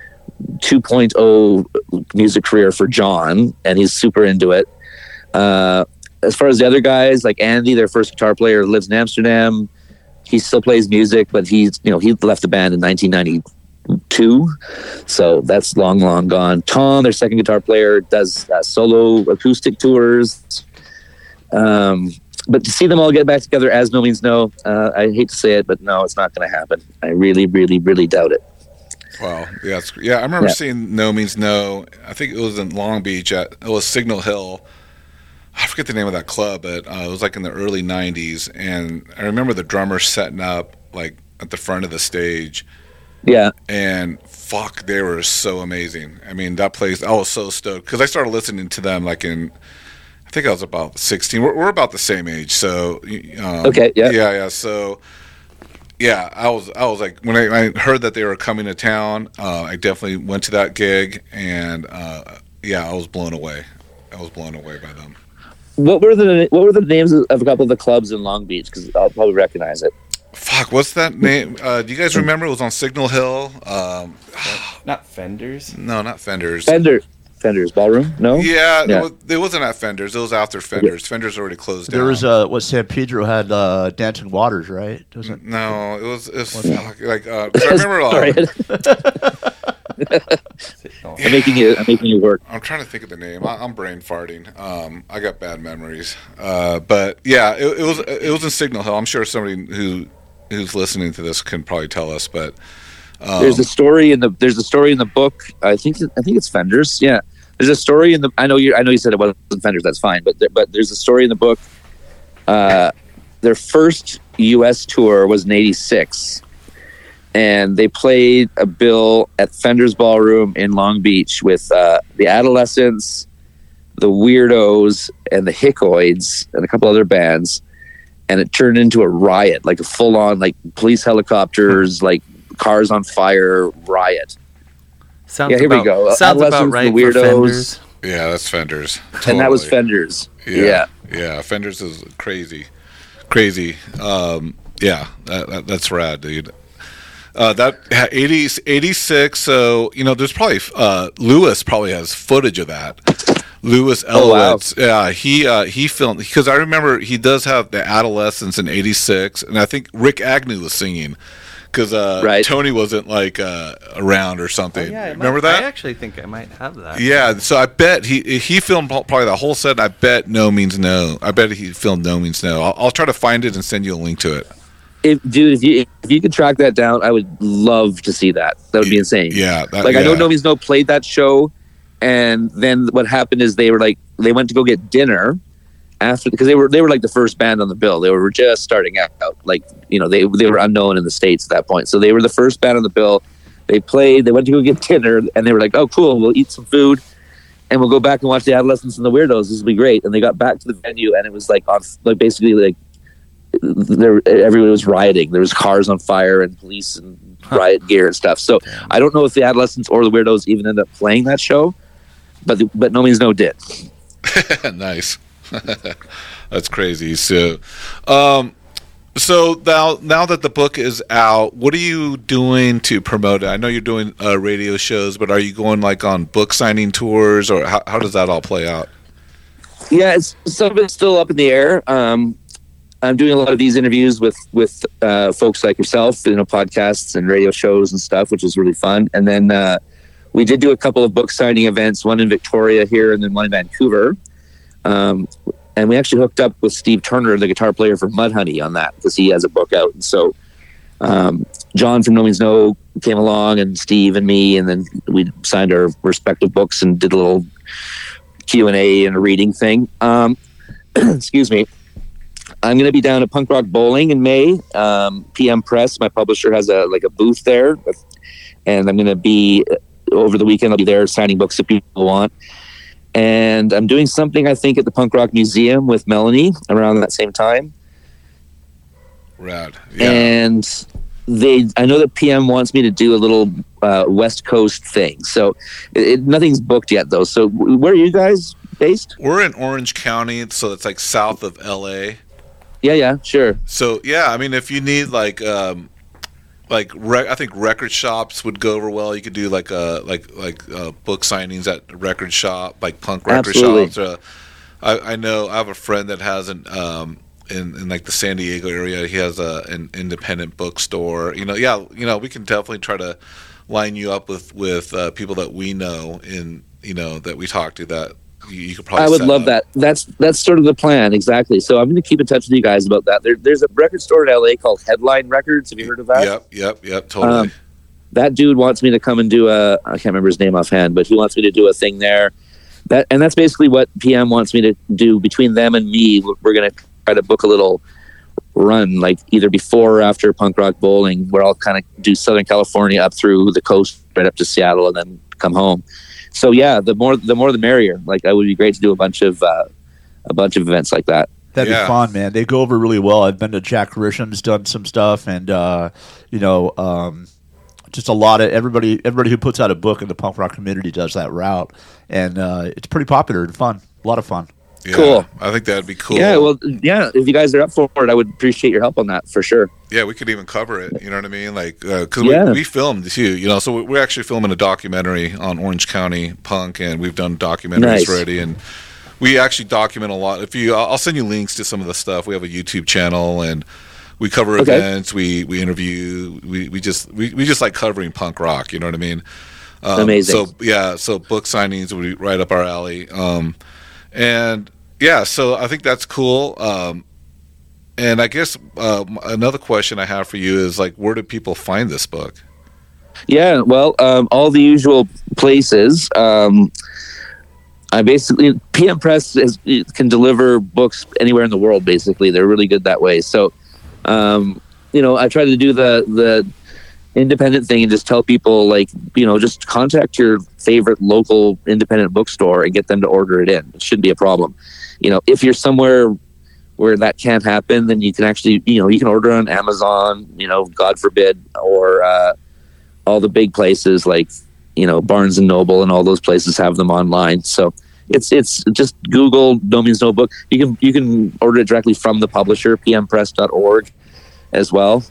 2.0 music career for John, and he's super into it. As far as the other guys, like Andy, their first guitar player, lives in Amsterdam. He still plays music, but he left the band in 1992, so that's long gone. Tom, their second guitar player, does solo acoustic tours. But to see them all get back together as No Means No, I hate to say it, but no, it's not going to happen. I really, really, really doubt it. Wow. Yeah, I remember seeing No Means No. I think it was in Long Beach. It was Signal Hill. I forget the name of that club, but it was like in the early 90s. And I remember the drummer setting up like at the front of the stage. Yeah. And fuck, they were so amazing. I mean, that place, I was so stoked because I started listening to them like in, I think I was about 16. We're about the same age, so okay, yeah. Yeah. So Yeah, I was like, when I heard that they were coming to town, I definitely went to that gig, and yeah, I was blown away. I was blown away by them. What were the names of a couple of the clubs in Long Beach? Because I'll probably recognize it. Fuck, what's that name? Do you guys remember? It was on Signal Hill. Not Fenders. No, not Fenders. Fenders Ballroom? No? Yeah, it wasn't at Fenders. It was after Fenders. Fenders already closed down. There was what San Pedro had Dancing Waters, right? No, it was fuck, like 'cause I remember. I'm making you work. I'm trying to think of the name. I'm brain farting. I got bad memories. But yeah, it was in Signal Hill. I'm sure somebody who's listening to this can probably tell us. But there's a story in the book. I think it's Fenders. Yeah, there's a story in the. I know you said it wasn't Fenders. That's fine. But there's a story in the book. Their first U.S. tour was in '86. And they played a bill at Fender's Ballroom in Long Beach with the Adolescents, the Weirdos, and the Hickoids, and a couple other bands. And it turned into a riot, like a full-on, like police helicopters, like cars on fire riot. Sounds here we go. Sounds about right. The Weirdos. For Fenders. Yeah, that's Fenders. Totally. And that was Fenders. Yeah. Fenders is crazy. Yeah, that's rad, dude. That 86. So there's probably Lewis probably has footage of that. Lewis Elowitz, he filmed, because I remember he does have the Adolescents in '86, and I think Rick Agnew was singing because Tony wasn't like around or something. Remember that? I actually think I might have that. Yeah, so I bet he filmed probably the whole set. I bet No Means No. I bet he filmed No Means No. I'll try to find it and send you a link to it. If you could track that down, I would love to see that. That would be insane. Yeah. I know No Means No played that show, and then what happened is they went to go get dinner after, because they were like the first band on the bill. They were just starting out, like they were unknown in the States at that point. So they were the first band on the bill. They played. They went to go get dinner, and they were like, "Oh, cool, we'll eat some food, and we'll go back and watch the Adolescents and the Weirdos. This will be great." And they got back to the venue, and it was basically everyone was rioting. There was cars on fire and police and riot gear and stuff. So I don't know if the Adolescents or the Weirdos even ended up playing that show, but No Means No did. Nice. That's crazy. So now that the book is out, what are you doing to promote it? I know you're doing radio shows, but are you going like on book signing tours, or how does that all play out? Yeah, some of it's still up in the air. I'm doing a lot of these interviews with folks like yourself, podcasts and radio shows and stuff, which is really fun. And then we did do a couple of book signing events, one in Victoria here and then one in Vancouver. And we actually hooked up with Steve Turner, the guitar player for Mudhoney, on that, because he has a book out. And so John from No Means No came along, and Steve and me, and then we signed our respective books and did a little Q&A and a reading thing. Excuse me. I'm going to be down at Punk Rock Bowling in May. PM Press, my publisher, has a booth there, and I'm going to be over the weekend. I'll be there signing books if people want. And I'm doing something, I think, at the Punk Rock Museum with Melanie around that same time. Rad. Yeah. And I know that PM wants me to do a little West Coast thing. So nothing's booked yet, though. So where are you guys based? We're in Orange County, so it's like south of LA. Yeah, sure. So yeah, I mean, if you need I think record shops would go over well. You could do like book signings at a record shop, like punk record shops. I know I have a friend that has in like the San Diego area. He has an independent bookstore. We can definitely try to line you up with people that we know that we talk to that. You could probably. I would love that. That's sort of the plan, exactly. So I'm going to keep in touch with you guys about that. There's a record store in LA called Headline Records. Have you heard of that? Yep, totally. That dude wants me to come and do I can't remember his name offhand, but he wants me to do a thing there. That's basically what PM wants me to do. Between them and me, we're going to try to book a little run, like either before or after Punk Rock Bowling, where I'll kind of do Southern California up through the coast, right up to Seattle, and then come home. So yeah, the more the merrier. Like, it would be great to do a bunch of events like that. That'd Yeah. be fun, man. They go over really well. I've been to Jack Grisham's, done some stuff, and just a lot of everybody who puts out a book in the punk rock community does that route, and it's pretty popular and fun. A lot of fun. Yeah, Cool. I think that'd be cool. Yeah, well, yeah. If you guys are up for it, I would appreciate your help on that for sure. Yeah, we could even cover it. You know what I mean? Like, because Yeah. we filmed too. You know, so we're actually filming a documentary on Orange County punk, and we've done documentaries Nice. already, and we actually document a lot. I'll send you links to some of the stuff. We have a YouTube channel, and we cover Okay. events. We interview. We just like covering punk rock. You know what I mean? Amazing. So book signings would be right up our alley. And yeah, so I think that's cool. And I guess another question I have for you is like, where do people find this book? Yeah, well, all the usual places. I basically PM Press can deliver books anywhere in the world. Basically, they're really good that way. So, I try to do the independent thing and just tell people, like, just contact your favorite local independent bookstore and get them to order it in. It shouldn't be a problem. If you're somewhere where that can't happen, then you can actually, you can order on Amazon, God forbid, or all the big places like, Barnes and Noble and all those places have them online. So it's just Google No Means No Book. You can order it directly from the publisher, pmpress.org as well.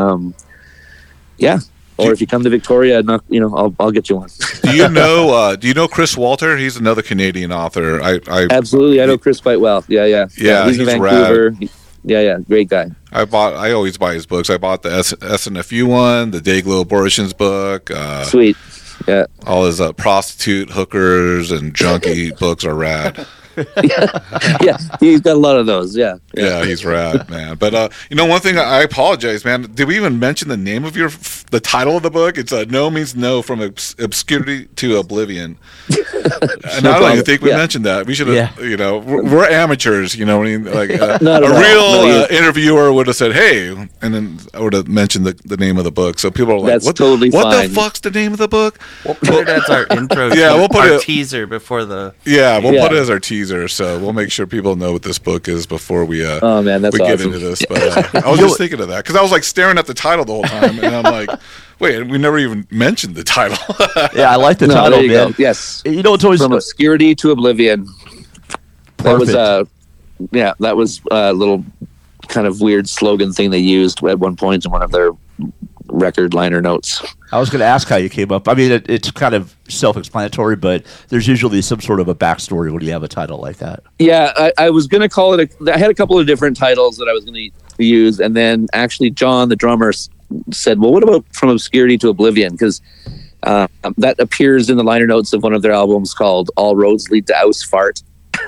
Yeah. Or if you come to Victoria, I'll get you one. Do you know Chris Walter? He's another Canadian author. Absolutely, I know Chris quite well. Yeah. Yeah, He's in he's Vancouver. Yeah, great guy. I always buy his books. I bought the SNFU one, the Dayglow Abortions book. Sweet. Yeah. All his prostitute, hookers, and junkie books are rad. Yeah, he's got a lot of those. Yeah. Yeah, he's rad, man. But one thing, I apologize, man. Did we even mention the name of the title of the book? It's No Means No, From Obscurity to Oblivion. And I don't even think we mentioned that. We should have, we're amateurs, you know what I mean? Like a real interviewer would have said, "Hey," and then I would have mentioned the name of the book. So people are like, That's totally what fine. the fuck's the name of the book? We'll put it as our intro. Yeah, we'll put our it- teaser before the. Yeah, we'll put it as our teaser, so we'll make sure people know what this book is before we Oh man, that's we get awesome. into this. But I was just thinking of that because I was like staring at the title the whole time, and I'm like, wait, we never even mentioned the title. Yeah, I like the No, title, there you man. go. Yes. It's always From Obscurity to Oblivion. That was that was a little kind of weird slogan thing they used at one point in one of their record liner notes. I was going to ask how you came up. I mean, it's kind of self-explanatory, but there's usually some sort of a backstory when you have a title like that. Yeah, I was going to call it I had a couple of different titles that I was going to use, and then actually John, the drummer, said, well, what about From Obscurity to Oblivion? Because that appears in the liner notes of one of their albums called All Roads Lead to Ausfart.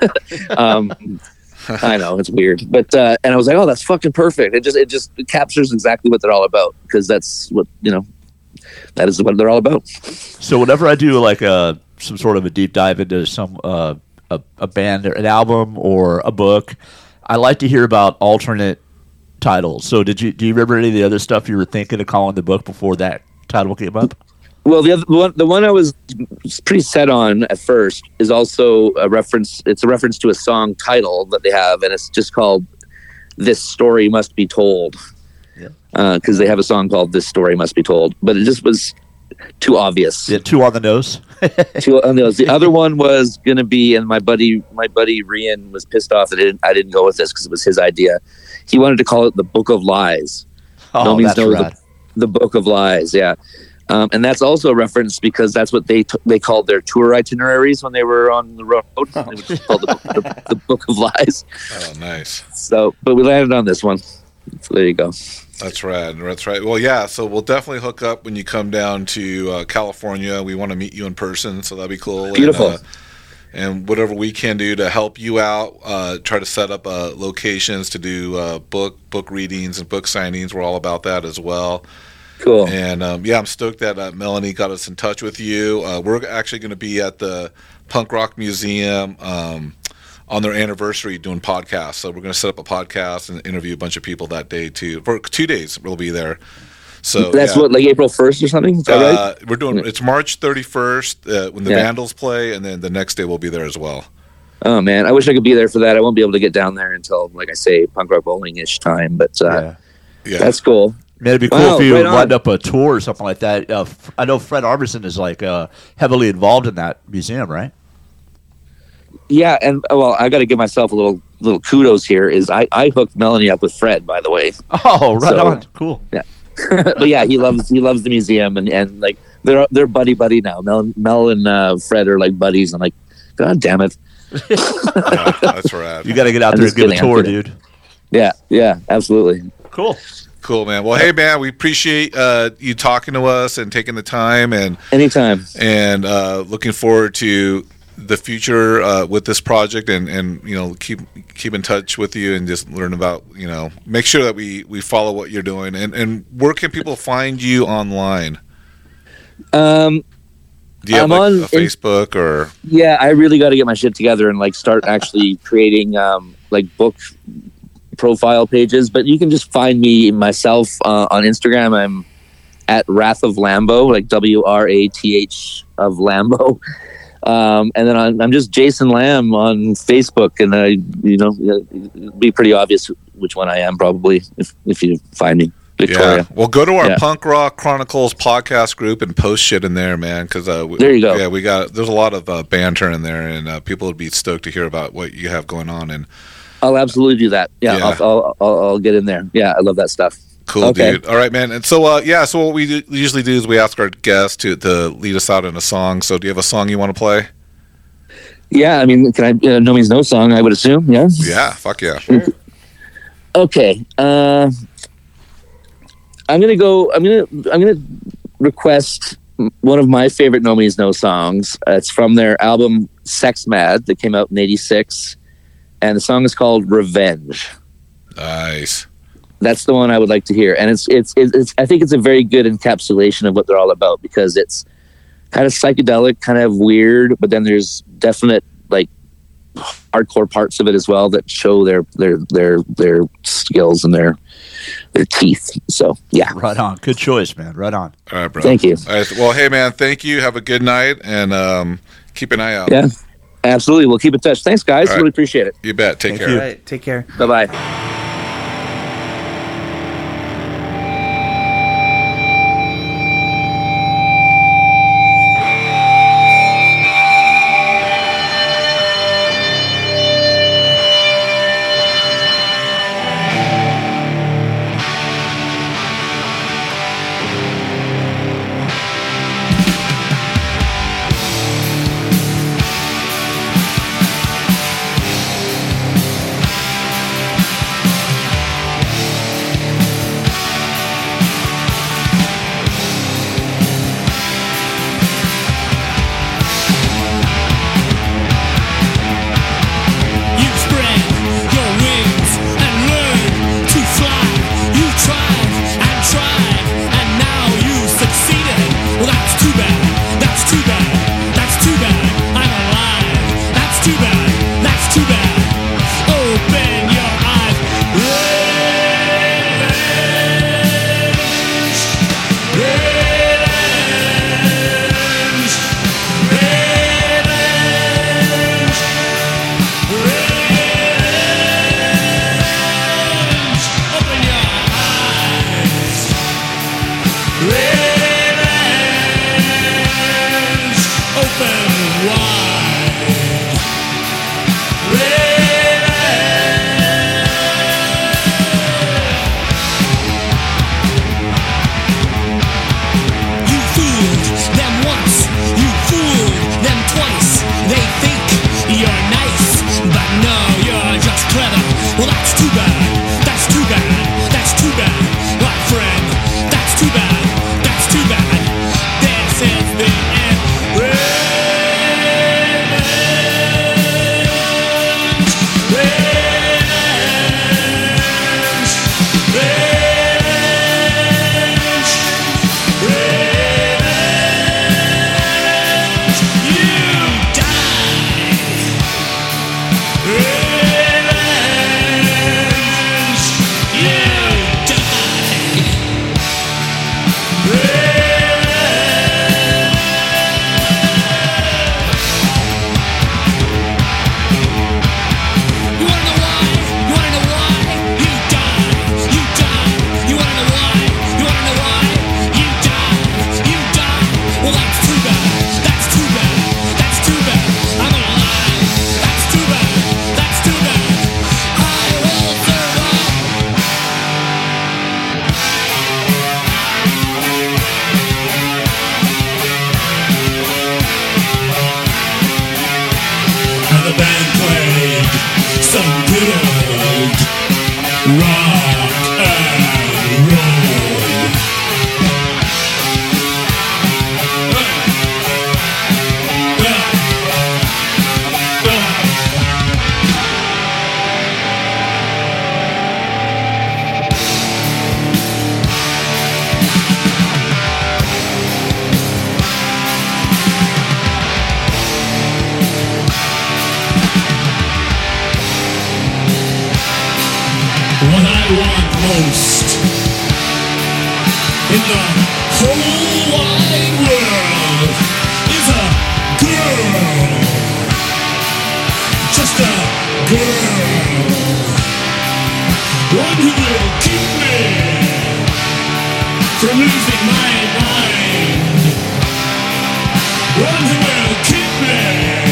I know, it's weird. But and I was like, oh, that's fucking perfect. It just captures exactly what they're all about, because that's what, that is what they're all about. So whenever I do like some sort of a deep dive into some a band or an album or a book, I like to hear about alternate titles. So do you remember any of the other stuff you were thinking of calling the book before that title came up? Well, the one I was pretty set on at first is also a reference. It's a reference to a song title that they have, and it's just called "This Story Must Be Told." Because they have a song called "This Story Must Be Told," but it just was too obvious. Yeah, too on the nose. Too on the nose. The other one was going to be, and my buddy Rian was pissed off that I didn't go with this because it was his idea. He wanted to call it "The Book of Lies." Oh, that's rad. The Book of Lies. Yeah. And that's also a reference because that's what they called their tour itineraries when they were on the road. It was just called the Book of Lies. Oh, nice. So, but we landed on this one. So there you go. That's right. That's right. Well, yeah. So we'll definitely hook up when you come down to California. We want to meet you in person, so that'd be cool. Beautiful. And whatever we can do to help you out, try to set up locations to do book readings and book signings. We're all about that as well. Cool. And I'm stoked that Melanie got us in touch with you. We're actually going to be at the Punk Rock Museum on their anniversary doing podcasts. So we're going to set up a podcast and interview a bunch of people that day too. For 2 days, we'll be there. So that's what, like April 1st or something? Is that right? We're doing it's March 31st when the Vandals play, and then the next day we'll be there as well. Oh man, I wish I could be there for that. I won't be able to get down there until, like I say, punk rock bowling-ish time. But Yeah. that's cool. Man, it'd be cool Wow, if you right on. lined up a tour or something like that. I know Fred Armisen is like heavily involved in that museum, right? Yeah, and well, I got to give myself a little kudos here. Is I hooked Melanie up with Fred, by the way. Oh, right So- on. Cool. Yeah, but yeah, he loves the museum, and like they're buddy now. Mel and Fred are like buddies. I'm like, God damn it. Yeah, that's rad. You got to get out I'm there just and give a kidding, I'm tour, kidding. dude. Yeah, absolutely. Cool. Cool, man. Well, hey, man, we appreciate you talking to us and taking the time, and Anytime. looking forward to the future with this project, and keep in touch with you and just learn about, make sure that we follow what you're doing. And where can people find you online? Do you have I'm like on a Facebook or? Yeah, I really got to get my shit together and like start actually creating like book profile pages. But you can just find me myself on Instagram. I'm at Wrath of Lambo, like WRATH of Lambo. And then I'm just Jason Lamb on Facebook, and it'd be pretty obvious which one I am probably if you find me. Victoria. Yeah. Well, go to our Yeah. Punk Rock Chronicles podcast group and post shit in there, man. Because There you go. Yeah, there's a lot of banter in there, and people would be stoked to hear about what you have going on. And I'll absolutely do that. Yeah, Yeah. I'll get in there. Yeah, I love that stuff. cool, Okay. dude. All right, man. And so so what we usually do is we ask our guests to lead us out in a song. So do you have a song you want to play? Yeah, I mean, can I No Means No song? I would assume. Yeah. Yeah, fuck yeah. Okay. I'm gonna request one of my favorite No Means No songs. It's from their album Sex Mad that came out in '86, and the song is called Revenge. Nice. That's the one I would like to hear, and it's I think it's a very good encapsulation of what they're all about, because it's kind of psychedelic, kind of weird, but then there's definite like hardcore parts of it as well that show their skills and their teeth. So yeah, Right on. Good choice, man. Right on. All right, bro. Thank you. All right, well, hey, man, thank you. Have a good night, and keep an eye out. Yeah, absolutely. We'll keep in touch. Thanks, guys. All right. Really appreciate it. You bet. Take Thank care. you. All right, take care. Bye bye. What I want most in the whole wide world is a girl. Just a girl. One who will keep me from losing my mind. One who will keep me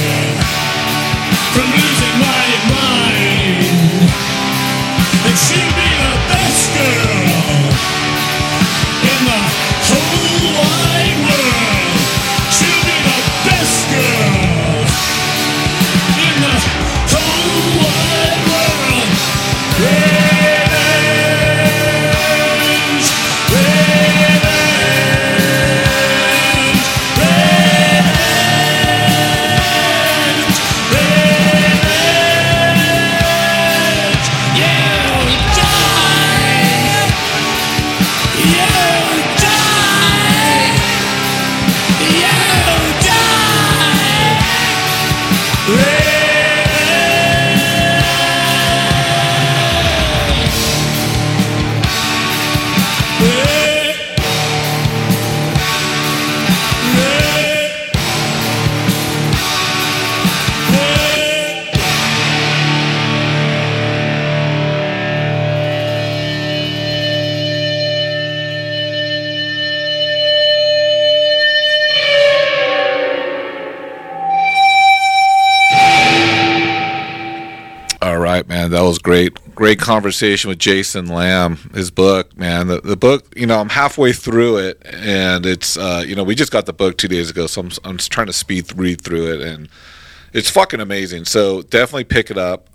from losing my mind. And she'll be the best girl in the whole wide world. She'll be the best girl in the whole wide world. Revenge, revenge, revenge, revenge. Yeah. Man, that was great conversation with Jason Lamb. His book, man, the book, I'm halfway through it, and it's we just got the book 2 days ago, so I'm just trying to read through it, and it's fucking amazing. So definitely pick it up.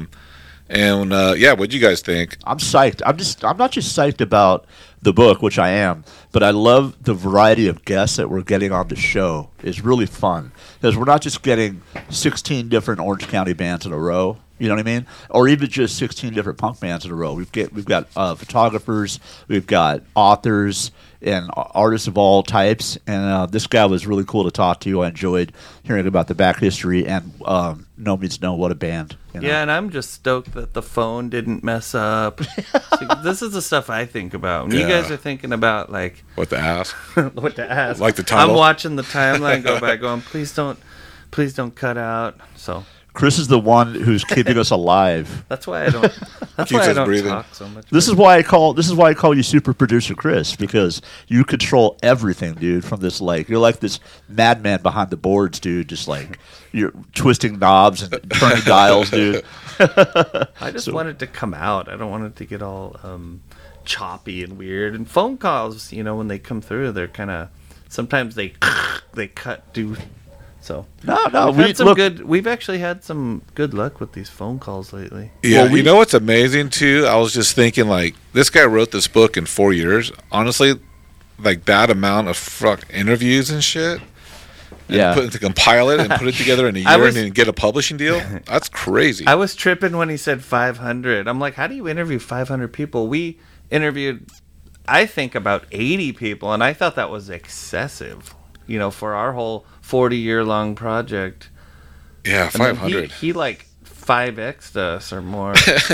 What'd you guys think? I'm psyched. I'm not just psyched about the book, which I am, but I love the variety of guests that we're getting on the show. It's really fun because we're not just getting 16 different Orange County bands in a row. You know what I mean? Or even just 16 different punk bands in a row. We've got photographers, we've got authors, and artists of all types. And this guy was really cool to talk to. I enjoyed hearing about the back history, and No Means No, what a band. Yeah, and I'm just stoked that the phone didn't mess up. See, this is the stuff I think about. When you guys are thinking about, like... What to ask? What to ask. Like the title? I'm watching the timeline go by going, please don't cut out. So... Chris is the one who's keeping us alive. That's why I don't. That's why I don't breathing. talk so much. This is why I call you Super Producer Chris, because you control everything, dude. From this, you're like this madman behind the boards, dude. Just like you're twisting knobs and turning dials, dude. I just want it to come out. I don't want it to get all choppy and weird. And phone calls, when they come through, they're kind of sometimes they cut due. So no, we've actually had some good luck with these phone calls lately. Yeah, you know what's amazing too? I was just thinking, this guy wrote this book in 4 years. Honestly, that amount of interviews and shit. And to compile it and put it together in a year and get a publishing deal. That's crazy. I was tripping when he said 500. I'm like, how do you interview 500 people? We interviewed, I think, about 80 people, and I thought that was excessive. For our whole 40-year-long project. Yeah, 500. He 5x'd us or more.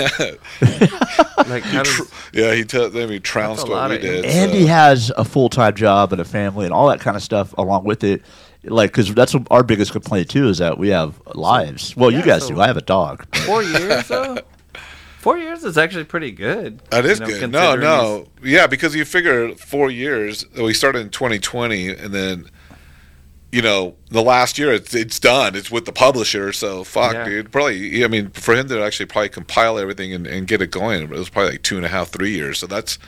He trounced what we did. And he has a full-time job and a family and all that kind of stuff along with it. Because that's our biggest complaint, too, is that we have lives. Well, you guys do. I have a dog. 4 years, though? 4 years is actually pretty good. That is good. No. Yeah, because you figure 4 years, we started in 2020, and then... the last year it's done. It's with the publisher, so dude. Probably, for him to actually probably compile everything and get it going, it was probably 2.5, 3 years. So that's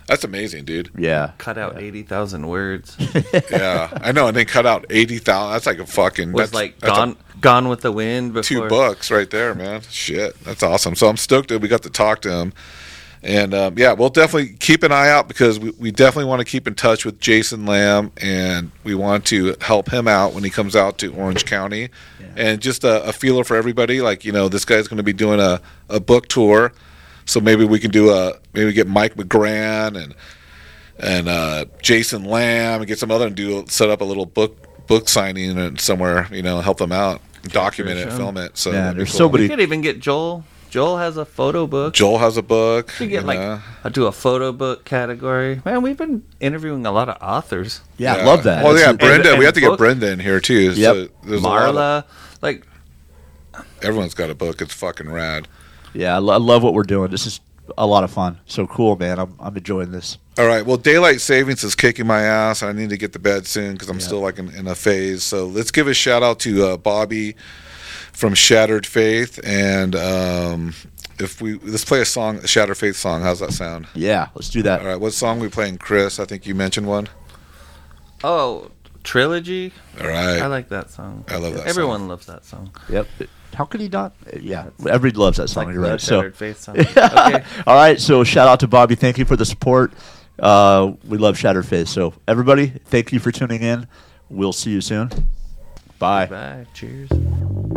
That's amazing, dude. Yeah. Cut out 80,000 words. Yeah, I know, and they cut out 80,000. That's like a fucking. Was that's, like that's Gone with the Wind before. 2 books right there, man. Shit, that's awesome. So I'm stoked that we got to talk to him. And yeah, we'll definitely keep an eye out because we definitely want to keep in touch with Jason Lamb, and we want to help him out when he comes out to Orange County. Yeah. And just a feeler for everybody, like, you know, this guy's going to be doing a book tour, so maybe we can do maybe get Mike McGran and Jason Lamb and get some other and set up a little book signing and somewhere, you know, help them out, document it, film it. So yeah, there's cool. so many. We could even get Joel. Joel has a photo book. Joel has a book. We get I'll do a photo book category. Man, we've been interviewing a lot of authors. Yeah, I love that. Well, yeah, Brenda. and we have to book. get Brenda in here too. Yep. So there's Marla, like everyone's got a book. It's fucking rad. Yeah, I love what we're doing. This is a lot of fun. So cool, man. I'm enjoying this. All right. Well, daylight savings is kicking my ass. I need to get to bed soon because I'm still like in a phase. So let's give a shout out to Bobby from Shattered Faith, and let's play a song, a Shattered Faith song. How's that sound? Yeah, let's do that. All right. What song we playing, Chris? I think you mentioned one. Oh, Trilogy. All right. I like that song. I love that. Everyone song. loves that song. Yep. How could he not? Yeah, everybody loves that song. Like You're right. the So, Shattered Faith song. Okay. all right. So, shout out to Bobby. Thank you for the support. We love Shattered Faith. So, everybody, thank you for tuning in. We'll see you soon. Bye. Bye. Cheers.